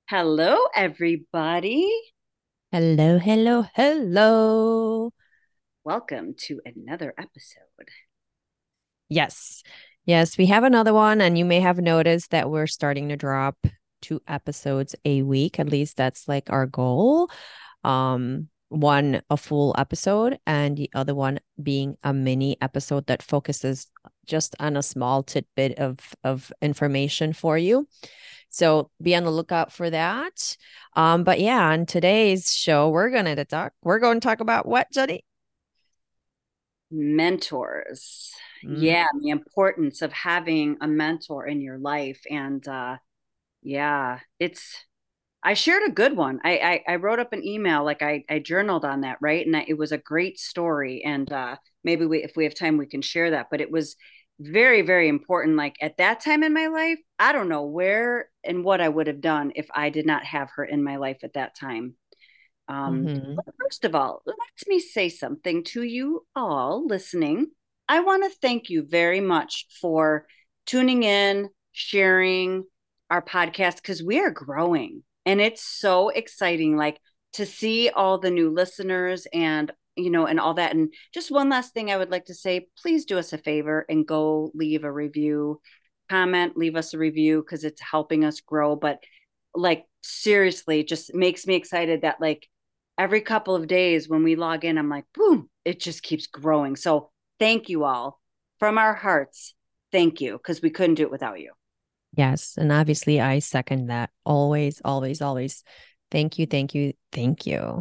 Hello, everybody. Hello, hello, hello. Welcome to another episode. Yes. Yes, we have another one, and you may have noticed that we're starting to drop 2 episodes a week. At least that's like our goal. One a full episode, and the other one being a mini episode that focuses just on a small tidbit of information for you. So be on the lookout for that. But yeah, on today's show, we're going to talk about what, Jenny? Mentors. Mm. Yeah, the importance of having a mentor in your life. And yeah, I shared a good one. I wrote up an email, like I journaled on that, right? And it was a great story. And maybe if we have time, we can share that. But it was very, very important. Like at that time in my life, I don't know where and what I would have done if I did not have her in my life at that time. Hmm. But first of all, let me say something to you all listening. I want to thank you very much for tuning in, sharing our podcast because we are growing and it's so exciting. Like to see all the new listeners and and all that. And just one last thing I would like to say, please do us a favor and go leave a review, comment, leave us a review because it's helping us grow. But like seriously, it just makes me excited that like every couple of days when we log in, I'm like, boom, it just keeps growing. So thank you all from our hearts. Thank you because we couldn't do it without you. Yes. And obviously, I second that. Always, always, always. Thank you, thank you, thank you.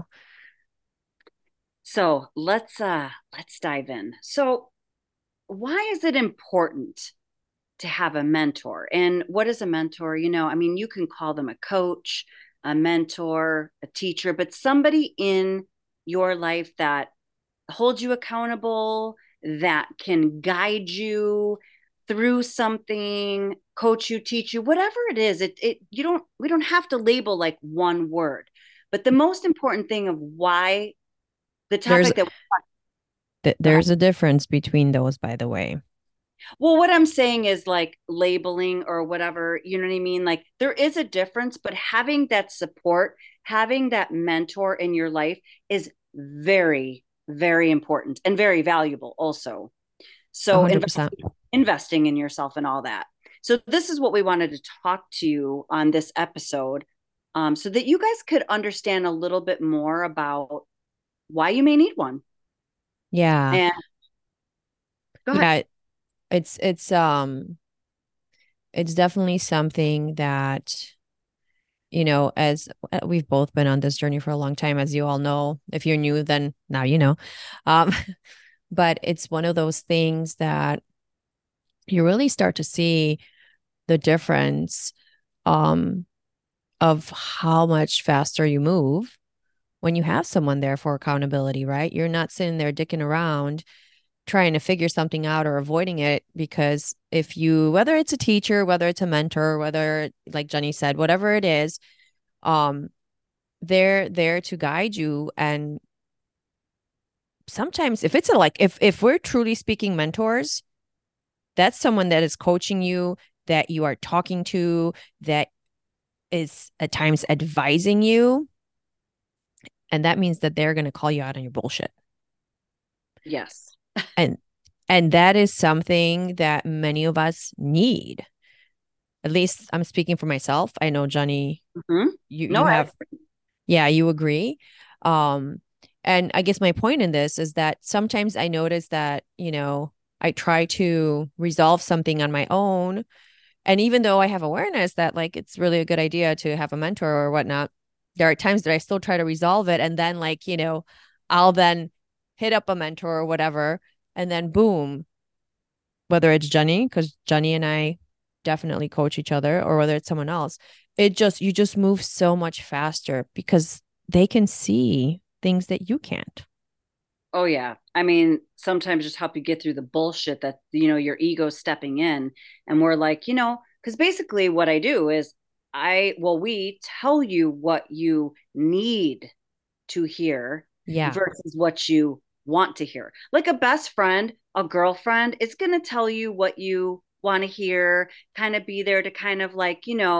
So let's dive in. So why is it important to have a mentor? And what is a mentor? I mean, you can call them a coach, a mentor, a teacher, but somebody in your life that hold you accountable, that can guide you through something, coach you, teach you, whatever it is. It you don't we don't have to label like one word. But the most important thing of why the There's topic that go ahead. there's a difference between those, by the way. Well, what I'm saying is like labeling or whatever, you know what I mean? Like there is a difference, but having that support, having that mentor in your life is very, very important and very valuable also. So 100%. investing in yourself and all that. So this is what we wanted to talk to you on this episode, so that you guys could understand a little bit more about why you may need one. Yeah. And go ahead. Yeah. It's definitely something that, as we've both been on this journey for a long time, as you all know. If you're new, then now you know. Um, but it's one of those things that you really start to see the difference um, of how much faster you move when you have someone there for accountability, right? You're not sitting there dicking around trying to figure something out or avoiding it because whether it's a teacher, whether it's a mentor, whether, like Jenny said, whatever it is, um, they're there to guide you. And sometimes if it's if we're truly speaking mentors, that's someone that is coaching you, that you are talking to, that is at times advising you. And that means that they're going to call you out on your bullshit. Yes. And and that is something that many of us need. At least I'm speaking for myself. I know, Johnny, Mm-hmm. you No, have, yeah, you agree. Um, and I guess my point in this is that sometimes I notice that, I try to resolve something on my own. And even though I have awareness that like it's really a good idea to have a mentor or whatnot, there are times that I still try to resolve it. And then like, I'll then hit up a mentor or whatever. And then boom, whether it's Jenny, because Jenny and I definitely coach each other, or whether it's someone else, you just move so much faster because they can see things that you can't. oh yeah. I mean, sometimes just help you get through the bullshit that, your ego stepping in. And we're like, because basically what I do is we tell you what you need to hear Yeah. versus what you want to hear. Like a best friend, a girlfriend, it's going to tell you what you want to hear, kind of be there to kind of like,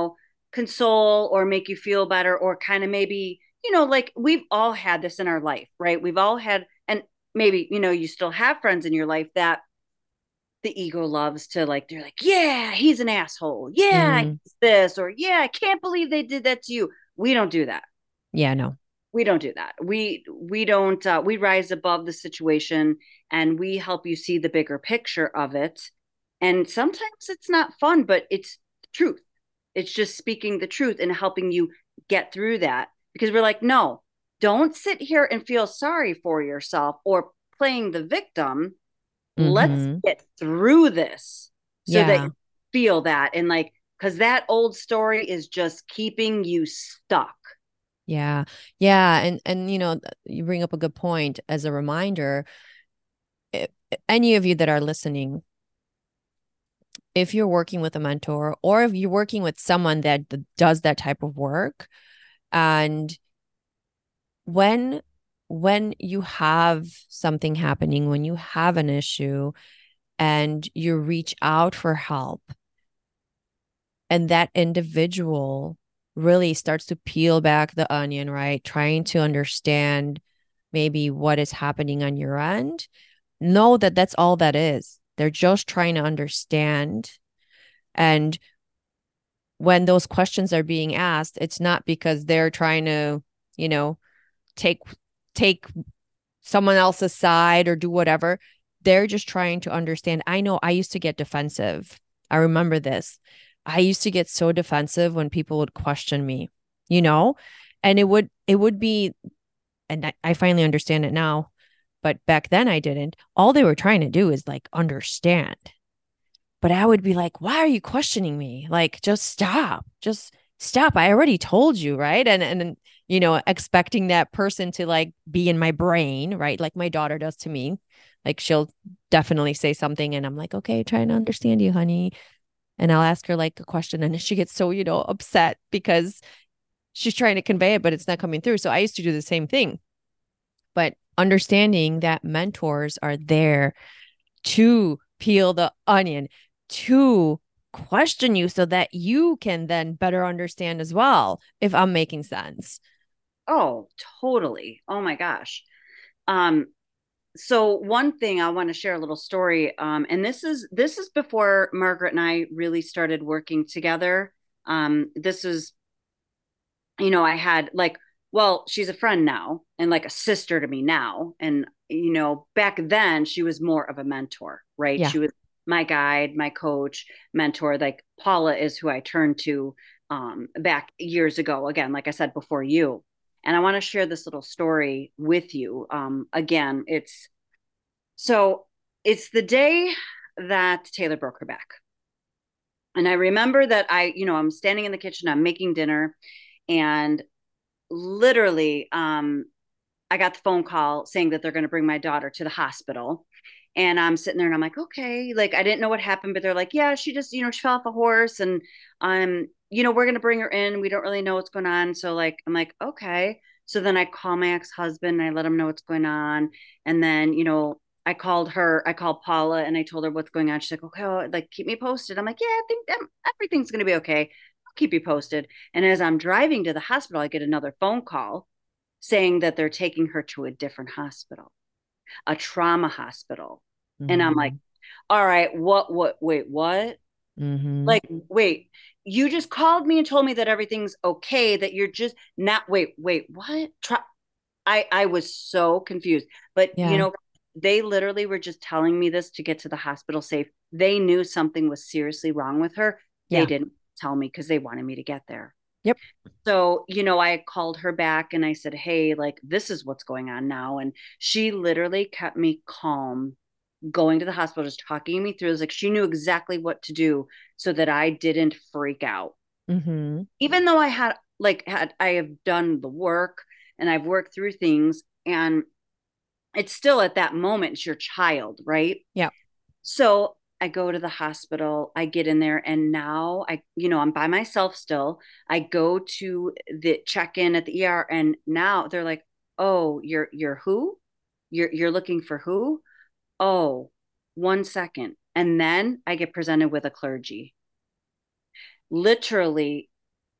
console or make you feel better, or kind of maybe, like we've all had this in our life, right? We've all had, and maybe, you still have friends in your life that the ego loves to, like, they're like, yeah, he's an asshole. Yeah, Mm, he's this, or yeah, I can't believe they did that to you. We don't do that. yeah, no. We don't do that. We don't we rise above the situation, and we help you see the bigger picture of it. And sometimes it's not fun, but it's the truth. It's just speaking the truth and helping you get through that, because we're like, no, don't sit here and feel sorry for yourself or playing the victim. Let's Mm-hmm. get through this so that Yeah. you feel that, and like, because that old story is just keeping you stuck. Yeah. Yeah. And you bring up a good point as a reminder. i- Any of you that are listening, if you're working with a mentor or if you're working with someone that does that type of work, and when when you have something happening, when you have an issue and you reach out for help, and that individual really starts to peel back the onion, right? Trying to understand maybe what is happening on your end. Know that that's all that is. They're just trying to understand. And when those questions are being asked, it's not because they're trying to, you know, take take someone else's side or do whatever. They're just trying to understand. I know I used to get defensive. I remember this. I used to get so defensive when people would question me, you know, and it would be, and I finally understand it now, but back then I didn't. All they were trying to do is like understand. But I would be like, why are you questioning me? Like, just stop. Just stop. I already told you, right? And expecting that person to like be in my brain, right? Like my daughter does to me. Like she'll definitely say something and I'm like, okay, trying to understand you, honey. And I'll ask her like a question and she gets so, upset because she's trying to convey it, but it's not coming through. So I used to do the same thing. But understanding that mentors are there to peel the onion, to question you so that you can then better understand as well, if I'm making sense. Oh, totally. Oh my gosh. Um, so one thing I want to share, a little story, and this is before Margaret and I really started working together. This is, I had like, well, she's a friend now and like a sister to me now. And, back then she was more of a mentor, right? Yeah. She was my guide, my coach, mentor. Like Paula is who I turned to back years ago, again, like I said, before you. And I want to share this little story with you. Again, so it's the day that Taylor broke her back. And I remember that I'm standing in the kitchen, I'm making dinner, and literally, I got the phone call saying that they're going to bring my daughter to the hospital. And I'm sitting there and I'm like, okay, like I didn't know what happened, but they're like, yeah, she just, she fell off a horse, and we're going to bring her in. We don't really know what's going on. So like, I'm like, okay. So then I call my ex-husband and I let him know what's going on. And then, I called Paula and I told her what's going on. She's like, okay, well, like keep me posted. I'm like, yeah, I think everything's going to be okay. I'll keep you posted. And as I'm driving to the hospital, I get another phone call saying that they're taking her to a different hospital, a trauma hospital. And I'm like, Mm-hmm. all right, wait, what? Mm-hmm. Like, wait, you just called me and told me that everything's okay, that you're just not, wait, what? I was so confused. But, Yeah. they literally were just telling me this to get to the hospital safe. They knew something was seriously wrong with her. They Yeah. didn't tell me because they wanted me to get there. Yep. So, I called her back and I said, hey, like, this is what's going on now. And she literally kept me calm going to the hospital, just talking me through. It was like she knew exactly what to do so that I didn't freak out. Mm-hmm. Even though I have done the work and I've worked through things, and it's still at that moment, it's your child, right? Yeah. So I go to the hospital, I get in there, and now I'm by myself still. I go to the check in at the ER, and now they're like, oh, you're who? You're looking for who? Oh, 1 second. And then I get presented with a clergy. Literally,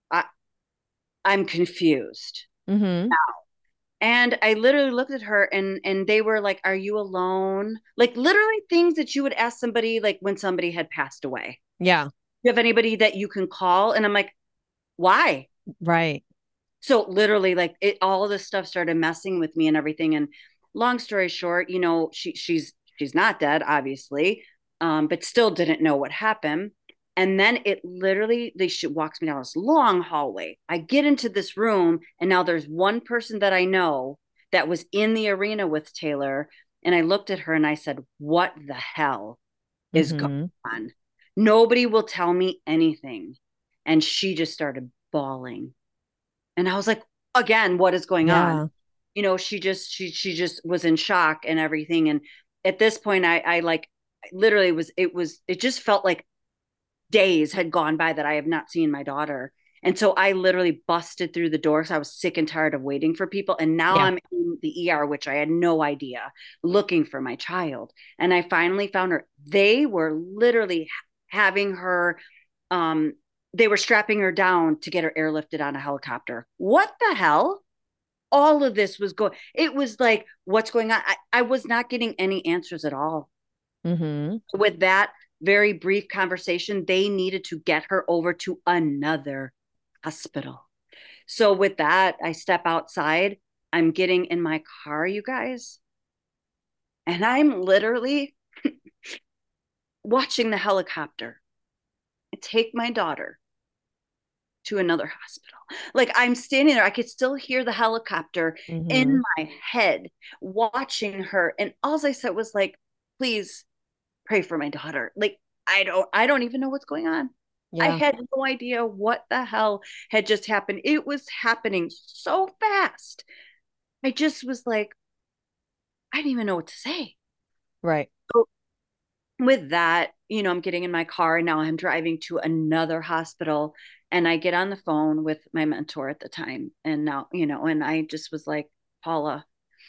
I, I'm confused. Mm-hmm. And I literally looked at her and they were like, "Are you alone?" Like literally things that you would ask somebody like when somebody had passed away. Yeah. You have anybody that you can call? And I'm like, why? Right. So literally like it all of this stuff started messing with me and everything. And long story short, she's not dead, obviously, but still didn't know what happened. And then it literally she walks me down this long hallway. I get into this room, and now there's one person that I know that was in the arena with Taylor. And I looked at her and I said, "What the hell is going Mm-hmm. on? Nobody will tell me anything." And she just started bawling. And I was like, again, what is going on? Yeah. She just was in shock and everything. And at this point, I like literally it just felt like days had gone by that I have not seen my daughter. And so I literally busted through the door. So I was sick and tired of waiting for people. And now Yeah. I'm in the ER, which I had no idea, looking for my child. And I finally found her. They were literally having her, um, they were strapping her down to get her airlifted on a helicopter. What the hell? All of this was going, it was like, what's going on? I was not getting any answers at all. Mm-hmm. With that very brief conversation, they needed to get her over to another hospital. So, with that, I step outside. I'm getting in my car, you guys, and I'm literally watching the helicopter take my daughter to another hospital. Like I'm standing there, I could still hear the helicopter Mm-hmm. in my head, watching her. And all I said was like, please pray for my daughter. Like I don't even know what's going on. I Yeah. had no idea what the hell had just happened. It was happening so fast. I just was like, I didn't even know what to say. Right. So with that, I'm getting in my car and now I'm driving to another hospital, and I get on the phone with my mentor at the time. And now, and I just was like, Paula,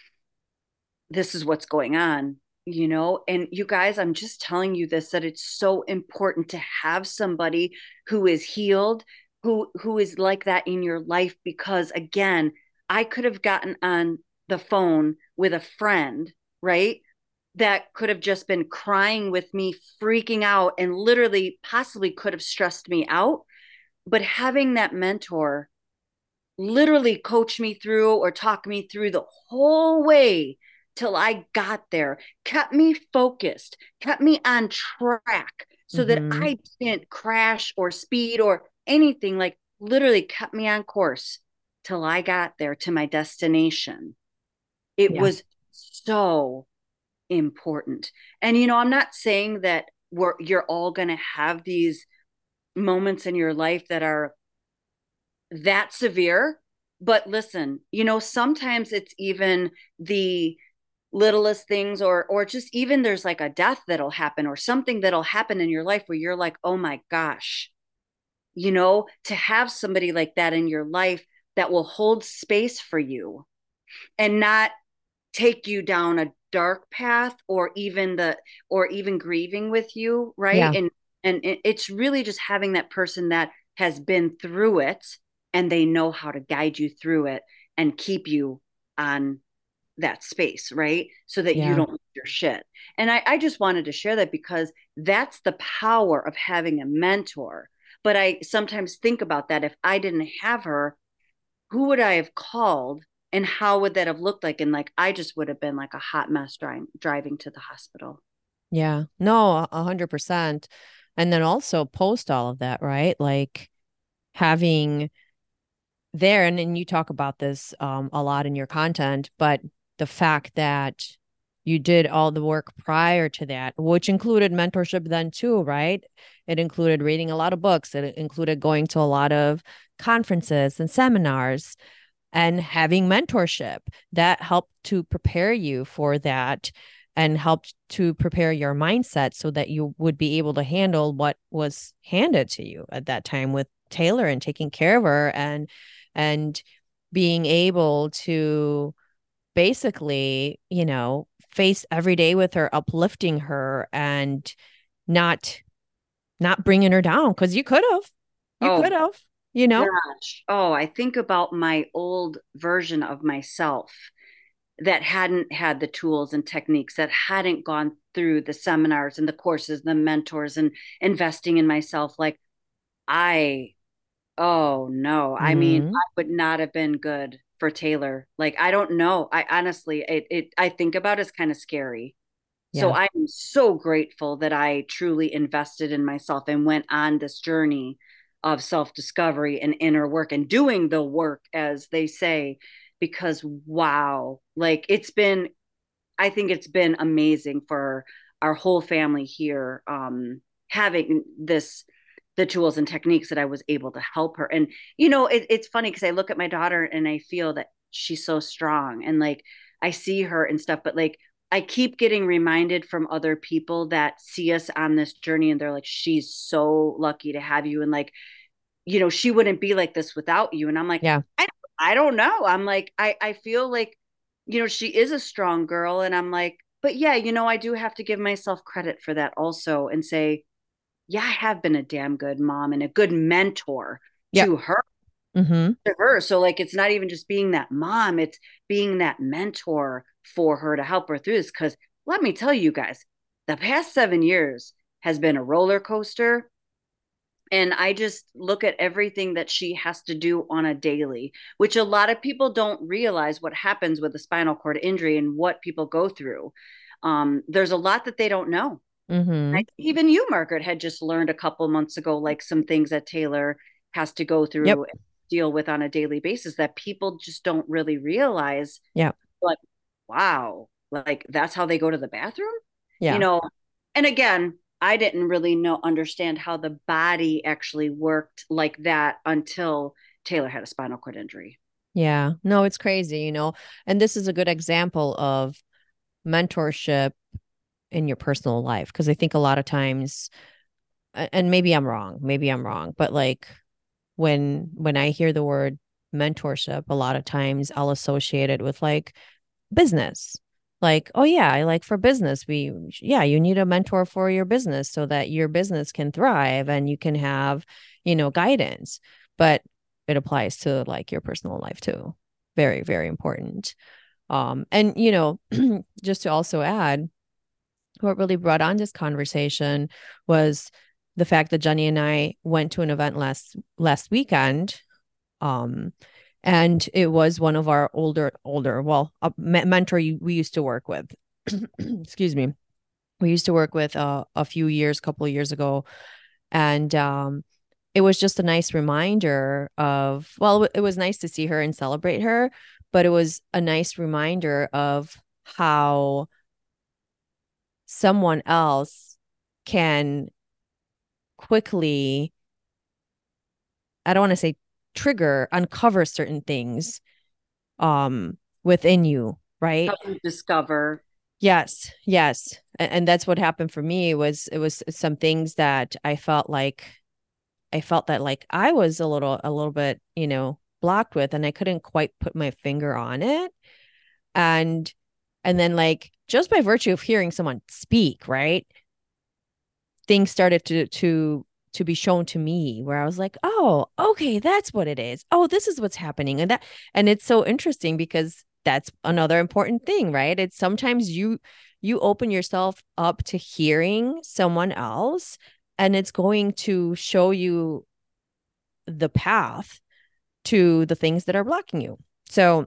this is what's going on. And you guys, I'm just telling you this, that it's so important to have somebody who is healed, who is like that in your life, because again, I could have gotten on the phone with a friend, right, that could have just been crying with me, freaking out, and literally possibly could have stressed me out. But having that mentor literally coach me through or talk me through the whole way till I got there, kept me focused, kept me on track so that Mm-hmm. I didn't crash or speed or anything, like literally kept me on course till I got there to my destination. It Yeah. was so important. And I'm not saying that you're all going to have these moments in your life that are that severe. But listen, sometimes it's even the littlest things, or just even there's like a death that'll happen or something that'll happen in your life where you're like, oh my gosh, to have somebody like that in your life that will hold space for you and not take you down a dark path, or even grieving with you, right? Yeah. And it's really just having that person that has been through it, and they know how to guide you through it and keep you on that space, right? So that you Yeah. don't lose your shit. And I just wanted to share that because that's the power of having a mentor. But I sometimes think about that. If I didn't have her, who would I have called, and how would that have looked like? And like, I just would have been like a hot mess driving to the hospital. Yeah. No, 100%. And then also post all of that, right? Like having there, and then you talk about this a lot in your content, but the fact that you did all the work prior to that, which included mentorship then too, right? It included reading a lot of books. It included going to a lot of conferences and seminars and having mentorship that helped to prepare you for that and helped to prepare your mindset so that you would be able to handle what was handed to you at that time with Taylor and taking care of her and being able to basically, face every day with her, uplifting her and not not bringing her down because you could have. You could Oh, have. you know? Gosh. Oh, I think about my old version of myself that hadn't had the tools and techniques, that hadn't gone through the seminars and the courses, the mentors, and investing in myself. Like, I, oh no, I mean, Mm, I would not have been good for Taylor. Like, I don't know. I honestly, I think about it as kind of scary. So yeah. I'm so grateful that I truly invested in myself and went on this journey of self discovery and inner work and doing the work, as they say, because wow, like I think it's been amazing for our whole family here, having the tools and techniques that I was able to help her. And, it's funny because I look at my daughter and I feel that she's so strong and like I see her and stuff, but like, I keep getting reminded from other people that see us on this journey and they're like, she's so lucky to have you. And like, she wouldn't be like this without you. And I'm like, Yeah. I don't know. I'm like, I feel like, she is a strong girl. And I'm like, but yeah, I do have to give myself credit for that also and say, yeah, I have been a damn good mom and a good mentor Yep. to her, Mm-hmm. to her. So like, it's not even just being that mom, it's being that mentor for her to help her through this. Cause let me tell you guys, the past 7 years has been a roller coaster, and I just look at everything that she has to do on a daily, which a lot of people don't realize what happens with a spinal cord injury and what people go through. There's a lot that they don't know. Mm-hmm. Even you, Margaret, had just learned a couple months ago, like some things that Taylor has to go Yep. through and deal with on a daily basis that people just don't really realize. Yeah. Like, wow, like that's how they go to the bathroom, you Yeah. know. And again, I didn't really understand how the body actually worked like that until Taylor had a spinal cord injury. Yeah. No, it's crazy, and this is a good example of mentorship in your personal life. Because I think a lot of times, and maybe I'm wrong, but like when I hear the word mentorship, a lot of times I'll associate it with like business. Like, oh yeah, I like for business, yeah, you need a mentor for your business so that your business can thrive and you can have, guidance. But it applies to like your personal life too. Very, very important. And just to also add, what really brought on this conversation was the fact that Jenny and I went to an event last weekend, um, and it was one of our older, well, a mentor we used to work with. Excuse me. We used to work with a couple of years ago, and it was just a nice reminder of, well, it was nice to see her and celebrate her, but it was a nice reminder of how someone else can quickly, I don't want to say uncover certain things within you, right? Help you discover. Yes, yes. And that's what happened for me. It was some things that I felt that like I was a little bit, blocked with, and I couldn't quite put my finger on it. And then like just by virtue of hearing someone speak, right? Things started to be shown to me where I was like, oh, okay, that's what it is. Oh, this is what's happening. And it's so interesting because that's another important thing, right? It's sometimes you open yourself up to hearing someone else, and it's going to show you the path to the things that are blocking you. So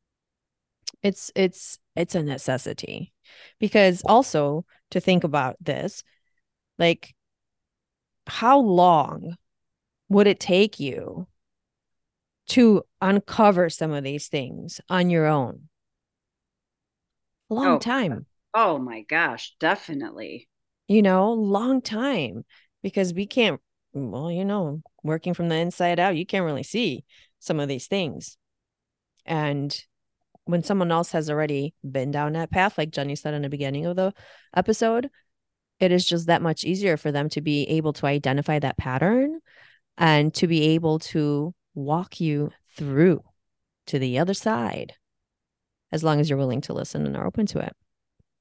it's a necessity, because also to think about this, like, how long would it take you to uncover some of these things on your own? A long Oh, time, oh my gosh, definitely. long time, because we can't, well, working from the inside out, you can't really see some of these things. And when someone else has already been down that path, like Jenny said in the beginning of the episode, it is just that much easier for them to be able to identify that pattern and to be able to walk you through to the other side, as long as you're willing to listen and are open to it.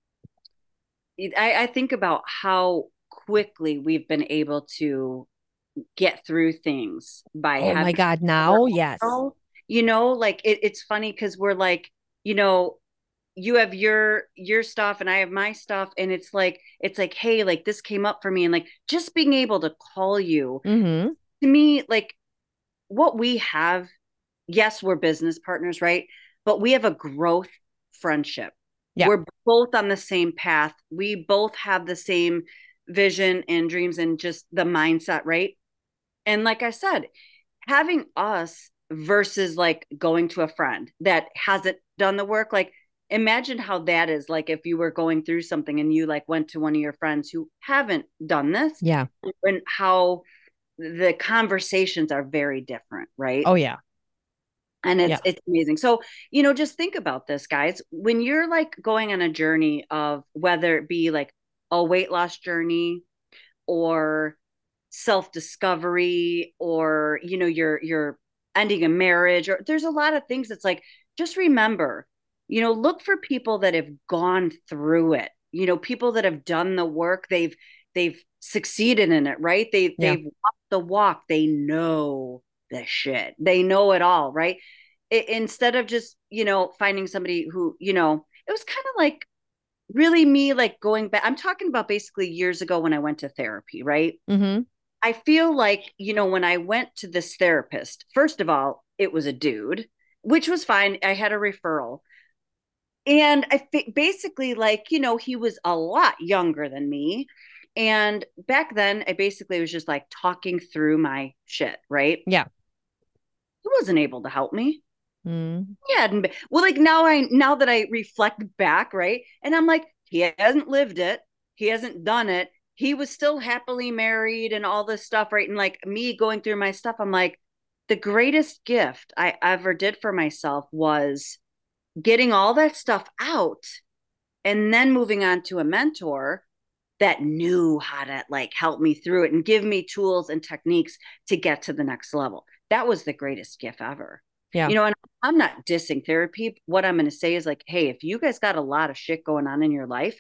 I think about how quickly we've been able to get through things by Oh my having God, other now? Yes. people. Like it's funny because we're like, you know, you have your stuff and I have my stuff, and it's like, hey, like this came up for me, and like just being able to call you, Mm-hmm. to me, like what we have, yes, we're business partners, right? But we have a growth friendship. Yeah. We're both on the same path. We both have the same vision and dreams and just the mindset, right? And like I said, having us versus like going to a friend that hasn't done the work, like imagine how that is, like if you were going through something and you like went to one of your friends who haven't done this, Yeah. and how the conversations are very different, right? Oh yeah. And it's Yeah. it's amazing. So, just think about this, guys. When you're like going on a journey of whether it be like a weight loss journey or self-discovery, or you're ending a marriage, or there's a lot of things that's like, just remember, look for people that have gone through it, people that have done the work, they've succeeded in it, right? they Yeah. they've walked the walk, they know the shit, they know it all, right? Instead of just finding somebody who, it was kind of like really me, like going back, I'm talking about basically years ago when I went to therapy, right? Mm-hmm. I feel like, when I went to this therapist, first of all, it was a dude, which was fine. I had a referral. And basically, like, he was a lot younger than me. And back then, I basically was just like talking through my shit, right? Yeah. He wasn't able to help me. Mm. He hadn't been, well, like now that I reflect back, right? And I'm like, he hasn't lived it, he hasn't done it. He was still happily married and all this stuff, right? And like me going through my stuff, I'm like, the greatest gift I ever did for myself was getting all that stuff out and then moving on to a mentor that knew how to like help me through it and give me tools and techniques to get to the next level. That was the greatest gift ever. Yeah. And I'm not dissing therapy. What I'm going to say is like, hey, if you guys got a lot of shit going on in your life,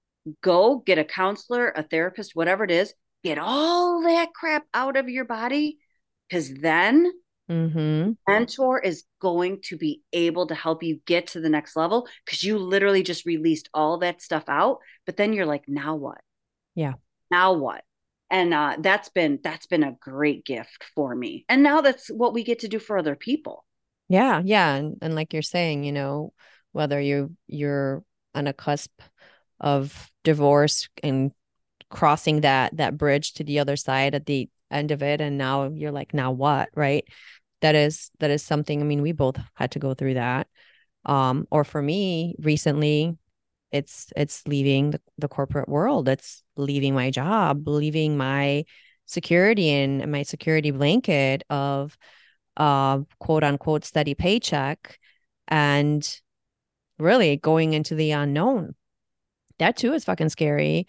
go get a counselor, a therapist, whatever it is, get all that crap out of your body, because then Mm-hmm. mentor is going to be able to help you get to the next level, because you literally just released all that stuff out. But then you're like, now what? Yeah. Now what? And that's been a great gift for me, and now that's what we get to do for other people. Yeah. Yeah. And like you're saying, whether you're on a cusp of divorce and crossing that bridge to the other side at the end of it, and now you're like, now what, right? That is something. I mean, we both had to go through that. Or for me recently, it's leaving the corporate world. It's leaving my job, leaving my security and my security blanket of quote unquote steady paycheck, and really going into the unknown. That too is fucking scary.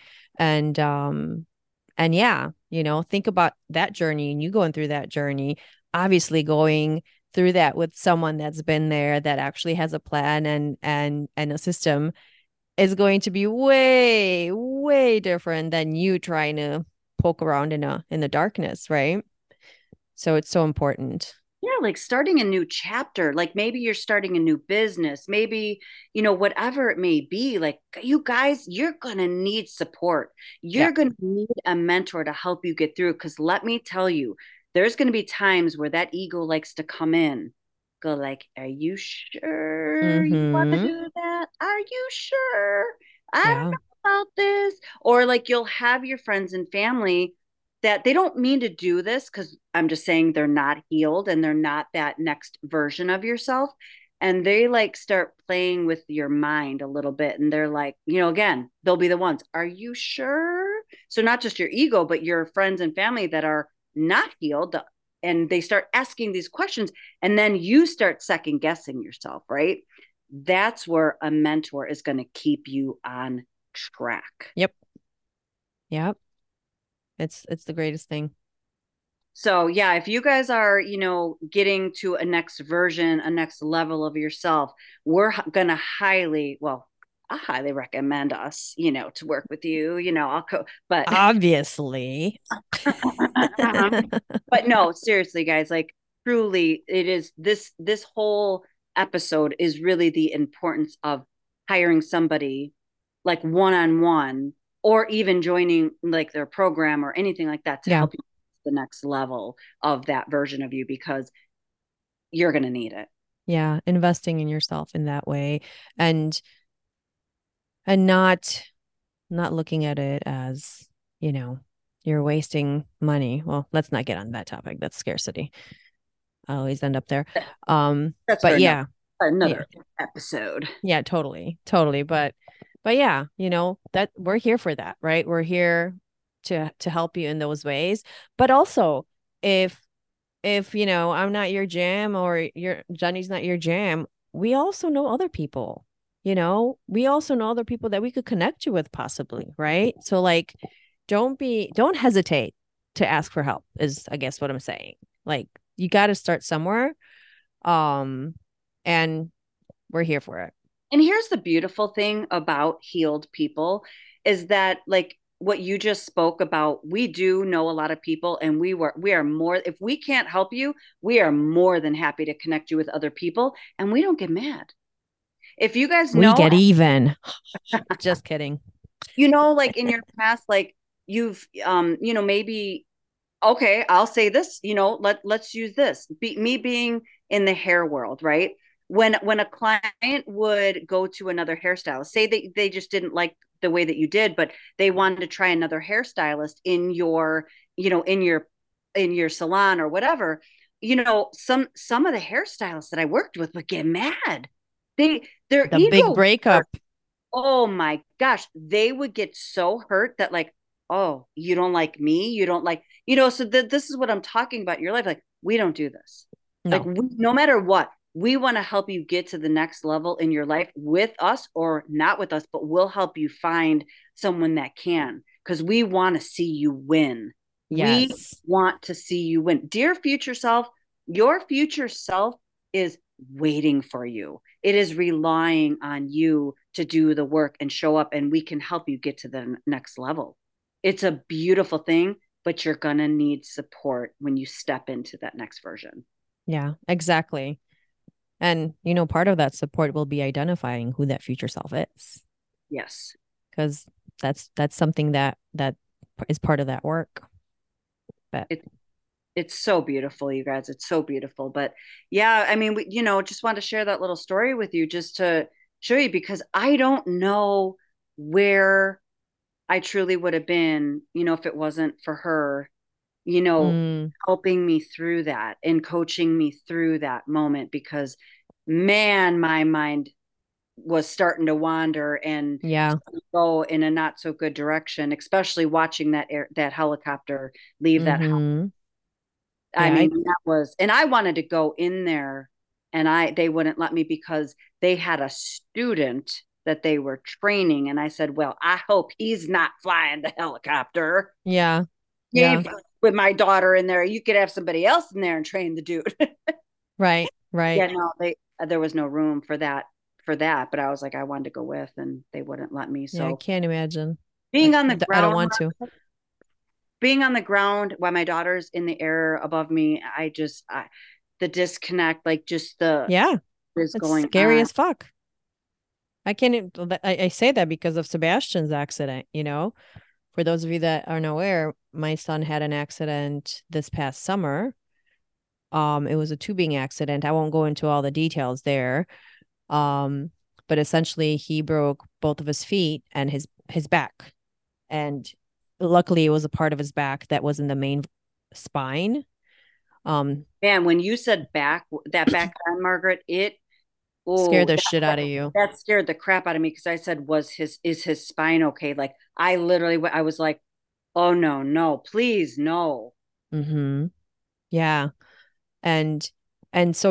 And yeah, think about that journey and you going through that journey, obviously going through that with someone that's been there, that actually has a plan and a system, is going to be way, way different than you trying to poke around in the darkness, right? So it's so important. Yeah, like starting a new chapter, like maybe you're starting a new business, maybe, whatever it may be. Like, you guys, you're going to need support. Yeah. You're going to need a mentor to help you get through. Because let me tell you, there's going to be times where that ego likes to come in, go like, are you sure you want to Mm-hmm. do that? Are you sure? I don't Yeah. know about this. Or like you'll have your friends and family that they don't mean to do this, because I'm just saying they're not healed and they're not that next version of yourself. And they like start playing with your mind a little bit. And they're like, again, they'll be the ones, are you sure? So not just your ego, but your friends and family that are not healed. And they start asking these questions. And then you start second guessing yourself, right? That's where a mentor is going to keep you on track. Yep. Yep. It's the greatest thing. So yeah, if you guys are, getting to a next version, a next level of yourself, we're gonna highly, well, I highly recommend us, you know, to work with you. You know, but Obviously. but no, seriously, guys, like truly, it is this whole episode is really the importance of hiring somebody like one on one, or even joining like their program or anything like that to Yeah. help you the next level of that version of you, because you're going to need it. Yeah. Investing in yourself in that way, and not looking at it as, you know, you're wasting money. Well, let's not get on that topic. That's scarcity. I always end up there. That's for But yeah, yeah, another episode. yeah, totally, totally. But yeah, you know, that we're here for that, right? We're here to help you in those ways. But also, if you know, I'm not your jam, or your Johnny's not your jam, we also know other people. You know, we also know other people that we could connect you with possibly, right? So like, don't hesitate to ask for help, is I guess what I'm saying. Like, you got to start somewhere. Um, and we're here for it. And here's the beautiful thing about healed people is that, like what you just spoke about, we do know a lot of people, and we are more, if we can't help you, we are more than happy to connect you with other people, and we don't get mad. If you guys We know, get even. Just kidding. you know, like in your past, like you've you know, maybe, okay, I'll say this, you know, let's use this. Me being in the hair world, right? When a client would go to another hairstylist, say they just didn't like the way that you did, but they wanted to try another hairstylist in your, you know, in your salon or whatever, you know, some of the hairstylists that I worked with would get mad. Their The big ego, breakup. oh my gosh, they would get so hurt that, like, oh, you don't like me, you don't like, you know, so this is what I'm talking about in your life. Like, we don't do this. Like, No. no matter what, we want to help you get to the next level in your life with us or not with us, but we'll help you find someone that can, because we want to see you win. We Yes. want to see you win, dear future self. Your future self is waiting for you. It is relying on you to do the work and show up, and we can help you get to the next level. It's a beautiful thing, but you're going to need support when you step into that next version. Yeah, exactly. And, you know, part of that support will be identifying who that future self is, Yes. because that's something that is part of that work. But It, it's so beautiful, you guys. It's so beautiful. But yeah, I mean, you know, just want to share that little story with you just to show you, because I don't know where I truly would have been, you know, if it wasn't for her, you know, mm, helping me through that and coaching me through that moment, because man, my mind was starting to wander and yeah. go in a not so good direction, especially watching that helicopter leave that house. Mm-hmm. I Yeah, mean, that was, and I wanted to go in there, and they wouldn't let me because they had a student that they were training, and I said, well, I hope he's not flying the helicopter. yeah, yeah. Gave with my daughter in there. You could have somebody else in there and train the dude. Right, right. Yeah, no, there was no room for that. But I was like, I wanted to go with, and they wouldn't let me. Yeah, I So can't imagine. being on the I don't ground, want to. being on the ground while my daughter's in the air above me, the disconnect, like just the Yeah, is it's going scary on. as fuck. I can't I say that because of Sebastian's accident, you know. For those of you that aren't aware, my son had an accident this past summer. It was a tubing accident. I won't go into all the details there. Um, but essentially he broke both of his feet and his back. And luckily it was a part of his back that was in the main spine. Um, Man, when you said that back on Margaret, Scared oh, the shit out of you. that scared the crap out of me, because I said, is his spine okay? Like, I literally, I was like, oh no, no, please, no. Mm-hmm. Yeah. And so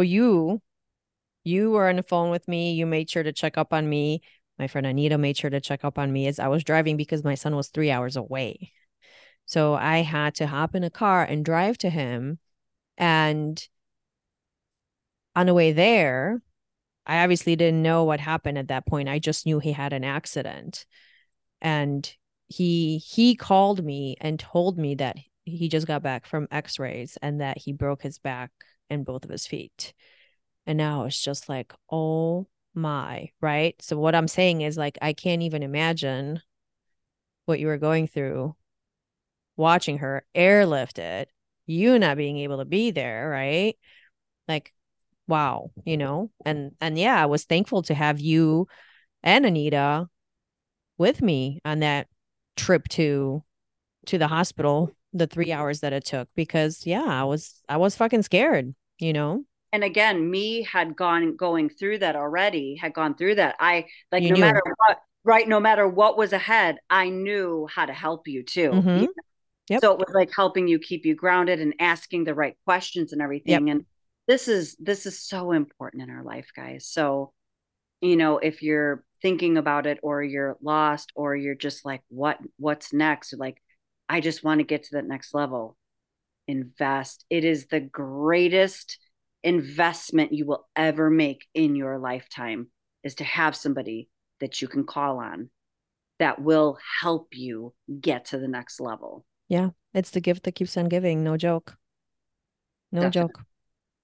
you were on the phone with me. You made sure to check up on me. My friend Anita made sure to check up on me as I was driving because my son was 3 hours away. So I had to hop in a car and drive to him. And on the way there, I obviously didn't know what happened at that point. I just knew he had an accident. And he called me and told me that he just got back from x-rays and that he broke his back and both of his feet. And now it's just like, oh my, right? So what I'm saying is like I can't even imagine what you were going through watching her airlift it, you not being able to be there, right? Like, wow, and yeah, I was thankful to have you and Anita with me on that trip to the hospital, the 3 hours that it took, because yeah, I was fucking scared, you know. And again, me had going through that already, had gone through that. I like You no matter knew. what, right? No matter what was ahead, I knew how to help you too. Mm-hmm. Yep. So it was like helping you keep you grounded and asking the right questions and Yep. everything. And this is so important in our life, guys. So, if you're thinking about it or you're lost or you're just like, what's next? Like, I just want to get to that next level. Invest. It is the greatest investment you will ever make in your lifetime is to have somebody that you can call on that will help you get to the next level. Yeah. It's the gift that keeps on giving. No joke. No Definitely. joke.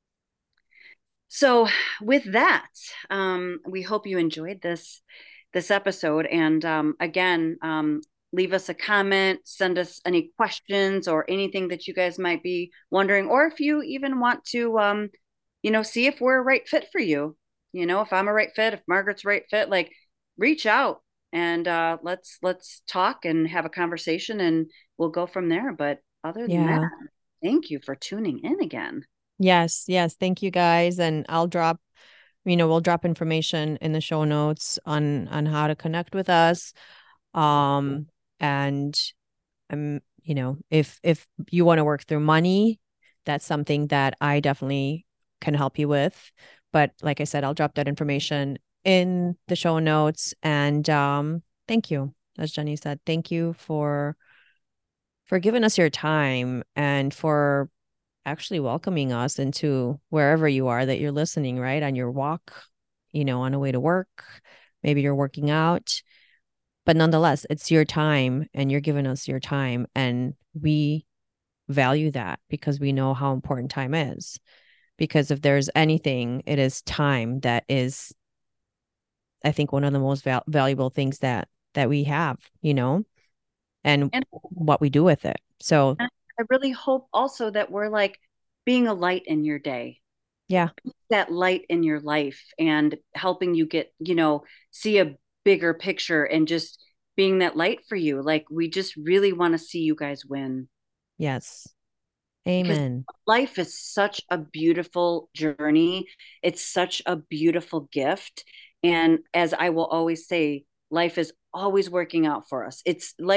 So, with that, we hope you enjoyed this episode. And again, leave us a comment, send us any questions or anything that you guys might be wondering, or if you even want to, see if we're a right fit for you. If I'm a right fit, if Margaret's a right fit, like reach out and let's talk and have a conversation, and we'll go from there. But other than that, Yeah. thank you for tuning in again. Yes. Yes. Thank you guys. And we'll drop information in the show notes on how to connect with us. Um, and if you want to work through money, that's something that I definitely can help you with. But like I said, I'll drop that information in the show notes. And thank you, as Jenny said, thank you for giving us your time and for actually welcoming us into wherever you are that you're listening, right? On your walk, on the way to work, maybe you're working out, but nonetheless, it's your time and you're giving us your time. And we value that because we know how important time is. Because if there's anything, it is time that is, I think, one of the most valuable things that we have, and And what we do with it. So, I really hope also that we're like being a light in your day, yeah, that light in your life and helping you get, see a bigger picture and just being that light for you. Like we just really want to see you guys win yes. because Amen. life is such a beautiful journey. It's such a beautiful gift. And as I will always say, life is always working out for us.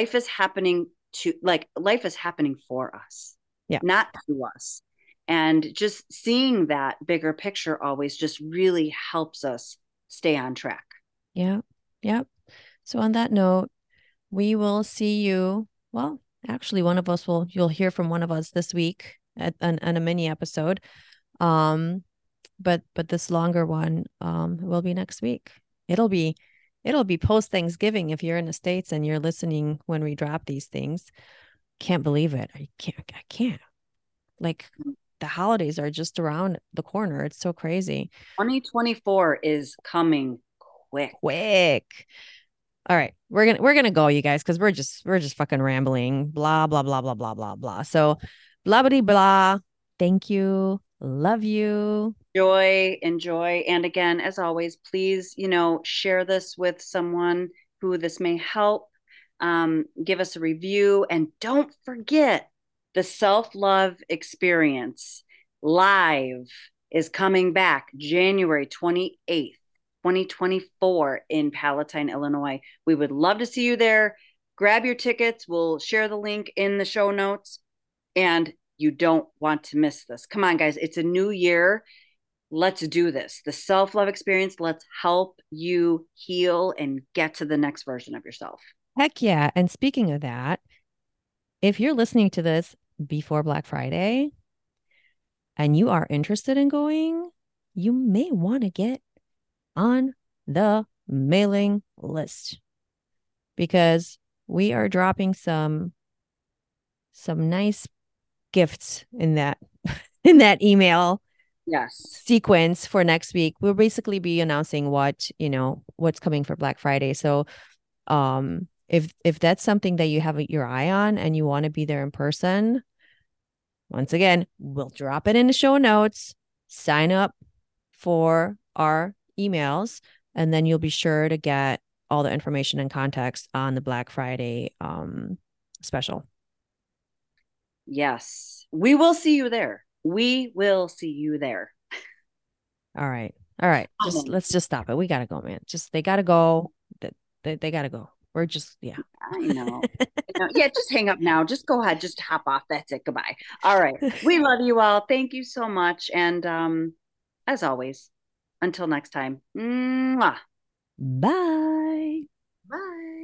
Life is happening for us, Yeah. not to us. And just seeing that bigger picture always just really helps us stay on track. Yeah. Yeah. So on that note, we will see you. Well, actually, you'll hear from one of us this week on a mini episode. Um, but this longer one will be next week. It'll be it'll be post Thanksgiving if you're in the States and you're listening when we drop these things. Can't believe it. I can't. Like the holidays are just around the corner. It's so crazy. 2024 is coming quick. Quick. All right. We're gonna go, you guys, because we're just fucking rambling. Blah, blah, blah, blah, blah, blah, blah. So blah blah blah. Thank you. Love you. Enjoy. And again, as always, please, share this with someone who this may help. Give us a review. And don't forget the self love experience live is coming back January 28th, 2024 in Palatine, Illinois. We would love to see you there. Grab your tickets. We'll share the link in the show notes. And you don't want to miss this. Come on, guys. It's a new year. Let's do this. The self love experience. Let's help you heal and get to the next version of yourself. Heck yeah. And speaking of that, if you're listening to this before Black Friday and you are interested in going, you may want to get on the mailing list because we are dropping some nice gifts in that in that email Yes. sequence for next week. We'll basically be announcing what's coming for Black Friday. So if that's something that you have your eye on and you want to be there in person, once again, we'll drop it in the show notes. Sign up for our emails, and then you'll be sure to get all the information and context on the Black Friday special. Yes. We will see you there. We will see you there. All right. All right. Just Amen. let's just stop it. We gotta go, man. Just they gotta go. They gotta go. We're just yeah. I know. Yeah, just hang up now. Just go ahead. Just hop off. That's it. Goodbye. All right. We love you all. Thank you so much. And as always, until next time. Mwah. Bye. Bye.